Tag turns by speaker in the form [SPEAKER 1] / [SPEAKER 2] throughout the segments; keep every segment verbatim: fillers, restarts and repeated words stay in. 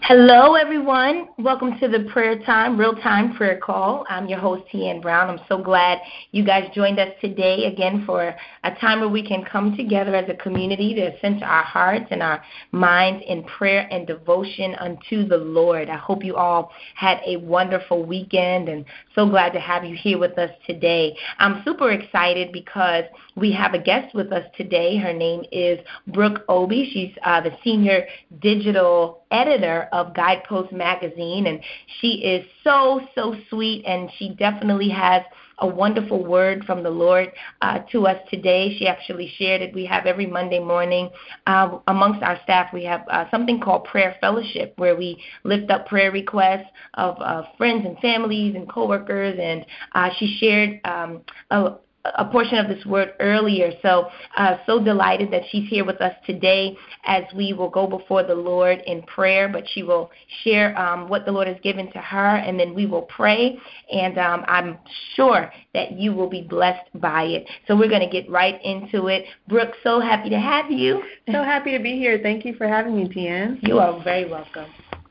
[SPEAKER 1] Hello, everyone. Welcome to the Prayer Time, Real Time Prayer Call. I'm your host, Tian Brown. I'm so glad you guys joined us today again for a time where we can come together as a community to center our hearts and our minds in prayer and devotion unto the Lord. I hope you all had a wonderful weekend and so glad to have you here with us today. I'm super excited because we have a guest with us today. Her name is Brooke Obi. She's uh, the senior digital editor of Guidepost Magazine, and she is so, so sweet, and she definitely has a wonderful word from the Lord uh, to us today. She actually shared it. We have every Monday morning uh, amongst our staff, we have uh, something called Prayer Fellowship, where we lift up prayer requests of uh, friends and families and coworkers, and uh, she shared um, a a portion of this word earlier. So, uh, so delighted that she's here with us today as we will go before the Lord in prayer, but she will share um, what the Lord has given to her, and then we will pray, and um, I'm sure that you will be blessed by it. So we're going to get right into it. Brooke, so happy to have you.
[SPEAKER 2] So happy to be here. Thank you for having me, Tian.
[SPEAKER 1] You are very welcome.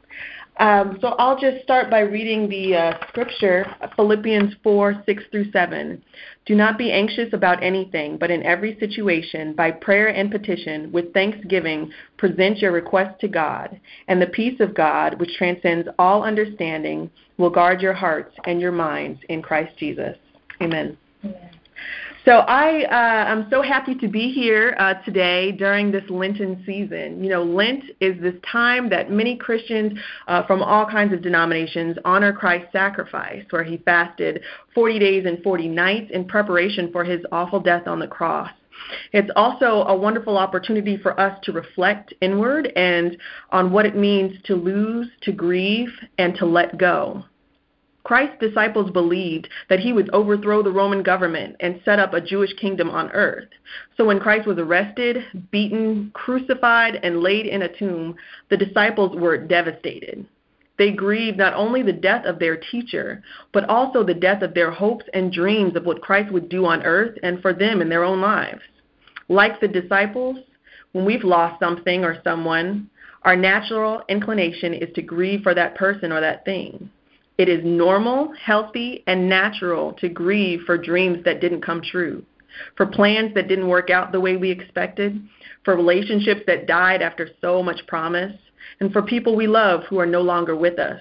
[SPEAKER 2] Um, so I'll just start by reading the uh, scripture, Philippians four, six through seven. Do not be anxious about anything, but in every situation, by prayer and petition, with thanksgiving, present your requests to God, and the peace of God, which transcends all understanding, will guard your hearts and your minds in Christ Jesus. Amen. Amen. So I uh, am so happy to be here uh, today during this Lenten season. You know, Lent is this time that many Christians uh, from all kinds of denominations honor Christ's sacrifice, where he fasted forty days and forty nights in preparation for his awful death on the cross. It's also a wonderful opportunity for us to reflect inward and on what it means to lose, to grieve, and to let go. Christ's disciples believed that he would overthrow the Roman government and set up a Jewish kingdom on earth. So when Christ was arrested, beaten, crucified, and laid in a tomb, the disciples were devastated. They grieved not only the death of their teacher, but also the death of their hopes and dreams of what Christ would do on earth and for them in their own lives. Like the disciples, when we've lost something or someone, our natural inclination is to grieve for that person or that thing. It is normal, healthy, and natural to grieve for dreams that didn't come true, for plans that didn't work out the way we expected, for relationships that died after so much promise, and for people we love who are no longer with us.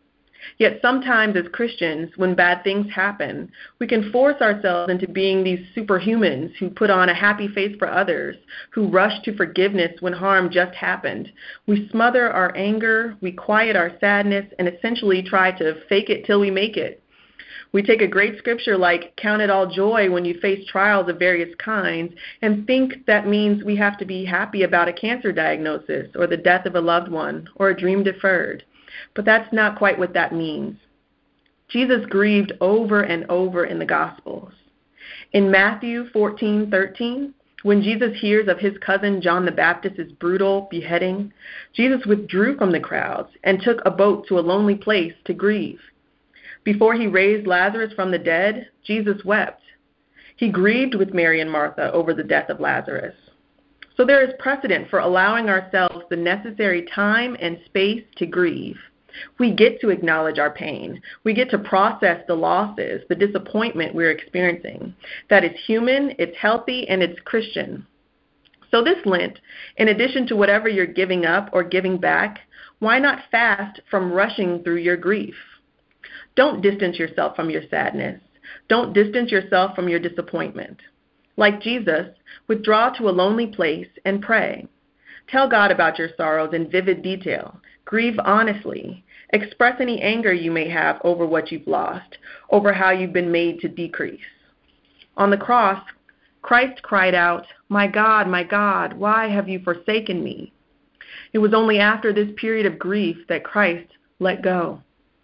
[SPEAKER 2] Yet sometimes as Christians, when bad things happen, we can force ourselves into being these superhumans who put on a happy face for others, who rush to forgiveness when harm just happened. We smother our anger, we quiet our sadness, and essentially try to fake it till we make it. We take a great scripture like, count it all joy when you face trials of various kinds, and think that means we have to be happy about a cancer diagnosis or the death of a loved one or a dream deferred. But that's not quite what that means. Jesus grieved over and over in the Gospels. In Matthew fourteen thirteen, when Jesus hears of his cousin John the Baptist's brutal beheading, Jesus withdrew from the crowds and took a boat to a lonely place to grieve. Before he raised Lazarus from the dead, Jesus wept. He grieved with Mary and Martha over the death of Lazarus. So there is precedent for allowing ourselves the necessary time and space to grieve. We get to acknowledge our pain. We get to process the losses, the disappointment we're experiencing. That is human, it's healthy, and it's Christian. So this Lent, in addition to whatever you're giving up or giving back, why not fast from rushing through your grief? Don't distance yourself from your sadness. Don't distance yourself from your disappointment. Like Jesus, withdraw to a lonely place and pray. Tell God about your sorrows in vivid detail. Grieve honestly. Express any anger you may have over what you've lost, over how you've been made to decrease. On the cross, Christ cried out, "My God, my God, why have you forsaken me?" It was only after this period of grief that Christ let go.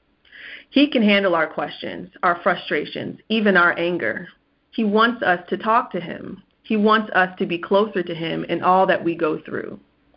[SPEAKER 2] He can handle our questions, our frustrations, even our anger. He wants us to talk to him. He wants us to be closer to him in all that we go through.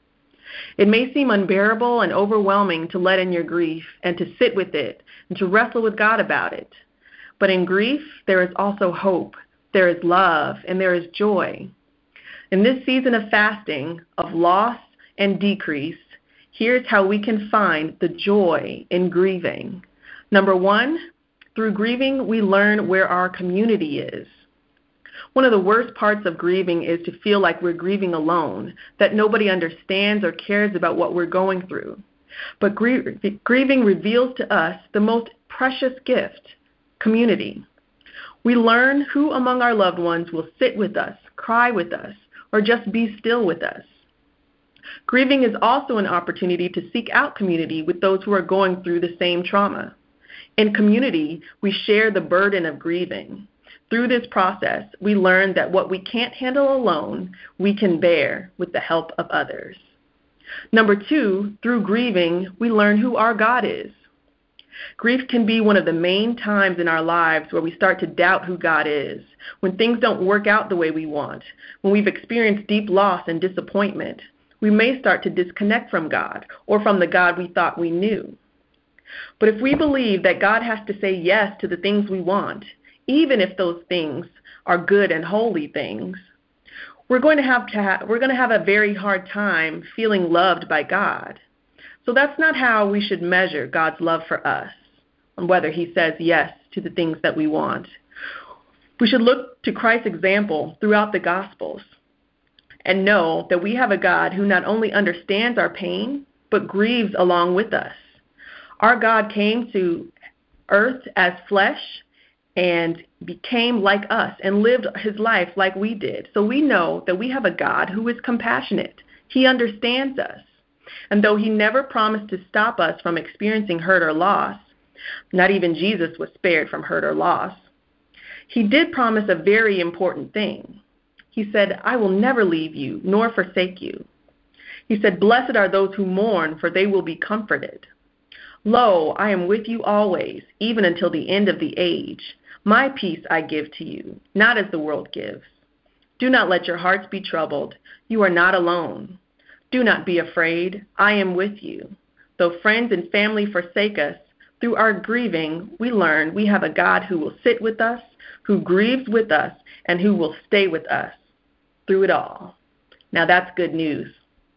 [SPEAKER 2] It may seem unbearable and overwhelming to let in your grief and to sit with it and to wrestle with God about it. But in grief, there is also hope, there is love, and there is joy. In this season of fasting, of loss and decrease, Here's how we can find the joy in grieving. Number one, through grieving, we learn where our community is. One of the worst parts of grieving is to feel like we're grieving alone, that nobody understands or cares about what we're going through. But grie- grieving reveals to us the most precious gift, community. We learn who among our loved ones will sit with us, cry with us, or just be still with us. Grieving is also an opportunity to seek out community with those who are going through the same trauma. In community, we share the burden of grieving. Through this process, we learn that what we can't handle alone, we can bear with the help of others. Number two, through grieving, we learn who our God is. Grief can be one of the main times in our lives where we start to doubt who God is, when things don't work out the way we want, when we've experienced deep loss and disappointment. We may start to disconnect from God or from the God we thought we knew. But if we believe that God has to say yes to the things we want, even if those things are good and holy things, we're going to have to ha- we're going to have a very hard time feeling loved by God. So that's not how we should measure God's love for us, on whether he says yes to the things that we want. We should look to Christ's example throughout the Gospels and know that we have a God who not only understands our pain, but grieves along with us. Our God came to earth as flesh and became like us and lived his life like we did. So we know that we have a God who is compassionate. He understands us. And though he never promised to stop us from experiencing hurt or loss, not even Jesus was spared from hurt or loss, he did promise a very important thing. He said, I will never leave you nor forsake you. He said, blessed are those who mourn, for they will be comforted. Lo, I am with you always, even until the end of the age. My peace I give to you, not as the world gives. Do not let your hearts be troubled. You are not alone. Do not be afraid. I am with you. Though friends and family forsake us, through our grieving, we learn we have a God who will sit with us, who grieves with us, and who will stay with us through it all. Now that's good news.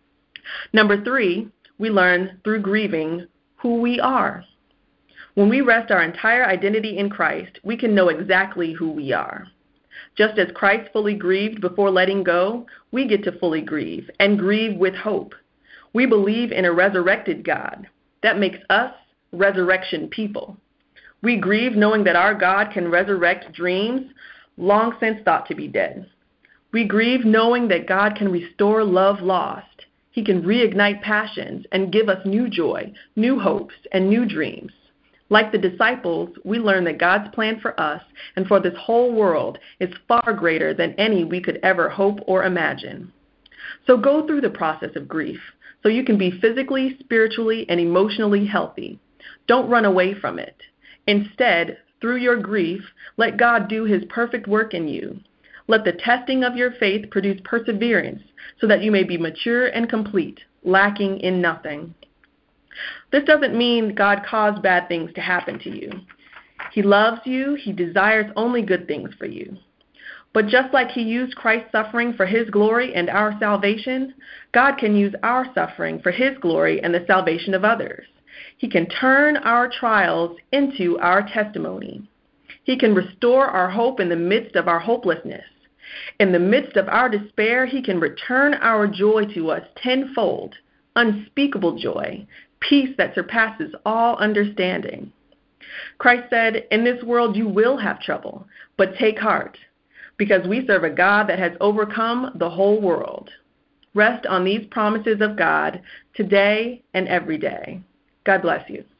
[SPEAKER 2] Number three, we learn through grieving who we are. When we rest our entire identity in Christ, we can know exactly who we are. Just as Christ fully grieved before letting go, we get to fully grieve and grieve with hope. We believe in a resurrected God. That makes us resurrection people. We grieve knowing that our God can resurrect dreams long since thought to be dead. We grieve knowing that God can restore love lost. He can reignite passions and give us new joy, new hopes, and new dreams. Like the disciples, we learn that God's plan for us and for this whole world is far greater than any we could ever hope or imagine. So go through the process of grief so you can be physically, spiritually, and emotionally healthy. Don't run away from it. Instead, through your grief, let God do his perfect work in you. Let the testing of your faith produce perseverance so that you may be mature and complete, lacking in nothing. This doesn't mean God caused bad things to happen to you. He loves you. He desires only good things for you. But just like he used Christ's suffering for his glory and our salvation, God can use our suffering for his glory and the salvation of others. He can turn our trials into our testimony. He can restore our hope in the midst of our hopelessness. In the midst of our despair, he can return our joy to us tenfold, unspeakable joy, peace that surpasses all understanding. Christ said, in this world you will have trouble, but take heart, because we serve a God that has overcome the whole world. Rest on these promises of God today and every day. God bless you.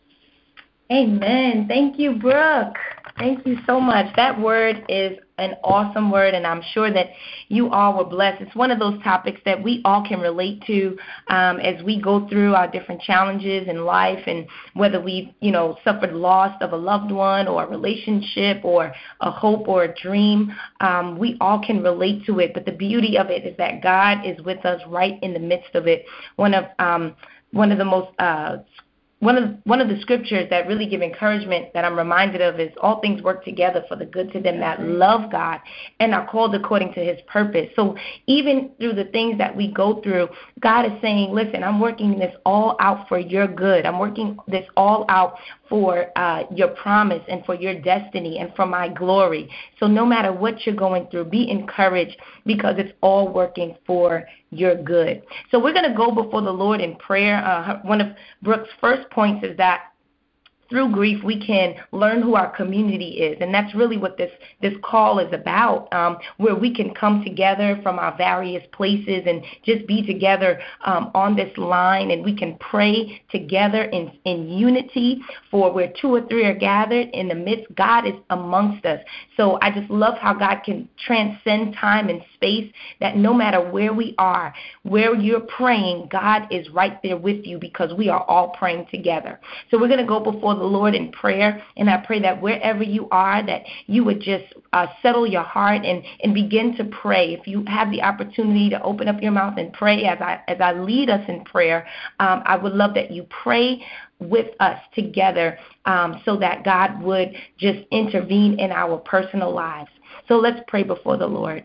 [SPEAKER 1] Amen. Thank you, Brooke. Thank you so much. That word is an awesome word, and I'm sure that you all were blessed. It's one of those topics that we all can relate to um, as we go through our different challenges in life, and whether we've, you know, suffered loss of a loved one or a relationship or a hope or a dream, um, we all can relate to it. But the beauty of it is that God is with us right in the midst of it. One of um, one of the most uh, one of one of the scriptures that really give encouragement that I'm reminded of is all things work together for the good to them that love God and are called according to his purpose. So even through the things that we go through, God is saying, listen, I'm working this all out for your good. I'm working this all out for uh, your promise and for your destiny and for my glory. So no matter what you're going through, be encouraged because it's all working for your good. So we're going to go before the Lord in prayer. Uh, one of Brooke's first points is that through grief, we can learn who our community is. And that's really what this, this call is about, um, where we can come together from our various places and just be together um, on this line. And we can pray together in, in unity, for where two or three are gathered in the midst, God is amongst us. So I just love how God can transcend time and space, that no matter where we are, where you're praying, God is right there with you because we are all praying together. So we're going to go before the Lord in prayer, and I pray that wherever you are, that you would just uh, settle your heart and, and begin to pray. If you have the opportunity to open up your mouth and pray as I as I lead us in prayer, um, I would love that you pray with us together um, so that God would just intervene in our personal lives. So let's pray before the Lord.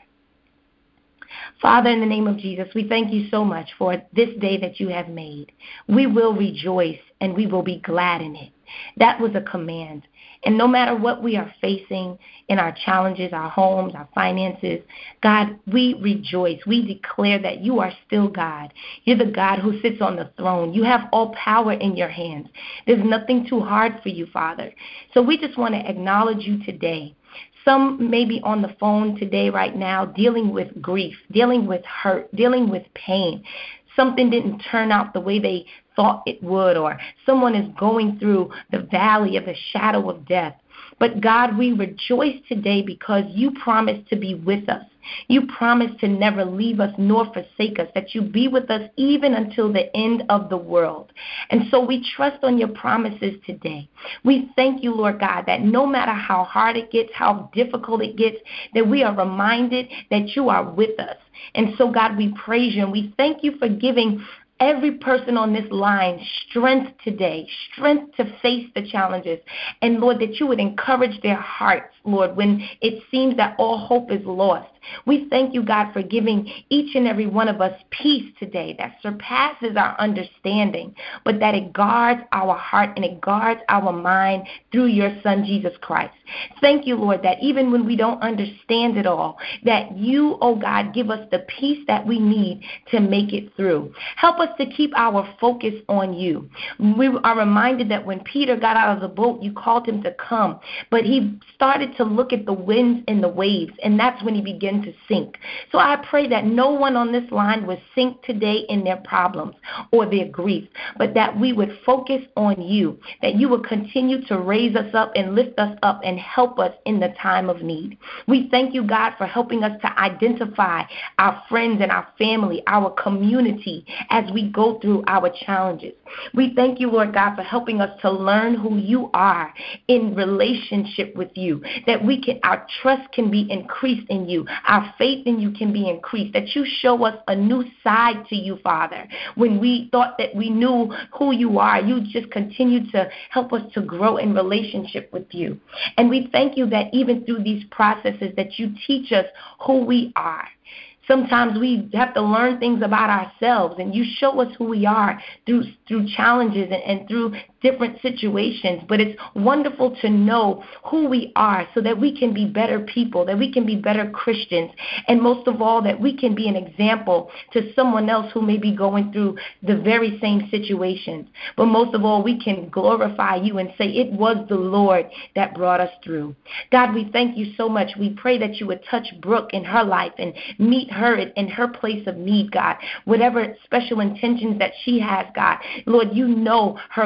[SPEAKER 1] Father, in the name of Jesus, we thank you so much for this day that you have made. We will rejoice and we will be glad in it. That was a command. And no matter what we are facing in our challenges, our homes, our finances, God, we rejoice. We declare that you are still God. You're the God who sits on the throne. You have all power in your hands. There's nothing too hard for you, Father. So we just want to acknowledge you today. Some may be on the phone today right now dealing with grief, dealing with hurt, dealing with pain. Something didn't turn out the way they thought it would, or someone is going through the valley of the shadow of death. But God, we rejoice today because you promised to be with us. You promised to never leave us nor forsake us, that you be with us even until the end of the world. And so we trust on your promises today. We thank you, Lord God, that no matter how hard it gets, how difficult it gets, that we are reminded that you are with us. And so, God, we praise you and we thank you for giving every person on this line strength today, strength to face the challenges. And, Lord, that you would encourage their hearts, Lord, when it seems that all hope is lost. We thank you, God, for giving each and every one of us peace today that surpasses our understanding, but that it guards our heart and it guards our mind through your Son, Jesus Christ. Thank you, Lord, that even when we don't understand it all, that you, oh God, give us the peace that we need to make it through. Help us to keep our focus on you. We are reminded that when Peter got out of the boat, you called him to come, but he started to look at the winds and the waves, and that's when he began to sink. So I pray that no one on this line would sink today in their problems or their grief, but that we would focus on you, that you would continue to raise us up and lift us up and help us in the time of need. We thank you, God, for helping us to identify our friends and our family, our community as we go through our challenges. We thank you, Lord God, for helping us to learn who you are in relationship with you, that we can, our trust can be increased in you, our faith in you can be increased, that you show us a new side to you, Father. When we thought that we knew who you are, you just continue to help us to grow in relationship with you. And we thank you that even through these processes that you teach us who we are. Sometimes we have to learn things about ourselves, and you show us who we are through through challenges and, and through different situations. But it's wonderful to know who we are so that we can be better people, that we can be better Christians, and most of all, that we can be an example to someone else who may be going through the very same situations. But most of all, we can glorify you and say it was the Lord that brought us through. God, we thank you so much. We pray that you would touch Brooke in her life and meet her in her place of need, God. Whatever special intentions that she has, God, Lord, you know her cry.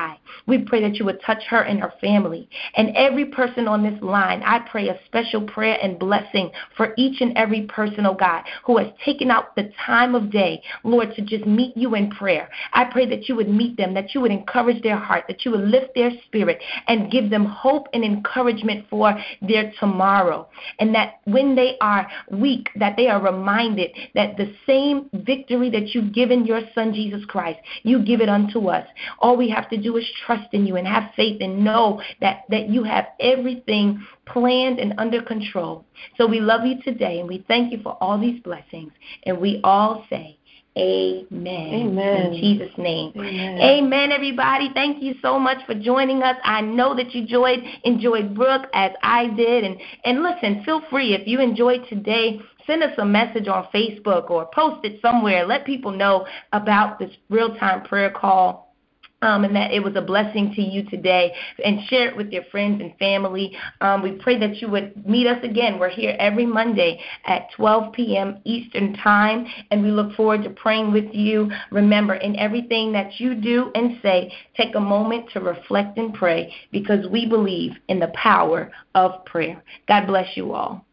[SPEAKER 1] Di. We pray that you would touch her and her family. And every person on this line, I pray a special prayer and blessing for each and every person, oh God, who has taken out the time of day, Lord, to just meet you in prayer. I pray that you would meet them, that you would encourage their heart, that you would lift their spirit and give them hope and encouragement for their tomorrow. And that when they are weak, that they are reminded that the same victory that you've given your son, Jesus Christ, you give it unto us. All we have to do is trust in you and have faith and know that, that you have everything planned and under control. So we love you today, and we thank you for all these blessings. And we all say, amen.
[SPEAKER 2] Amen.
[SPEAKER 1] In Jesus' name.
[SPEAKER 2] Amen.
[SPEAKER 1] Amen, everybody. Thank you so much for joining us. I know that you enjoyed, enjoyed Brooke as I did. And, and listen, feel free, if you enjoyed today, send us a message on Facebook or post it somewhere. Let people know about this real-time prayer call. Um, and that it was a blessing to you today, and share it with your friends and family. Um, we pray that you would meet us again. We're here every Monday at twelve p.m. Eastern Time, and we look forward to praying with you. Remember, in everything that you do and say, take a moment to reflect and pray, because we believe in the power of prayer. God bless you all.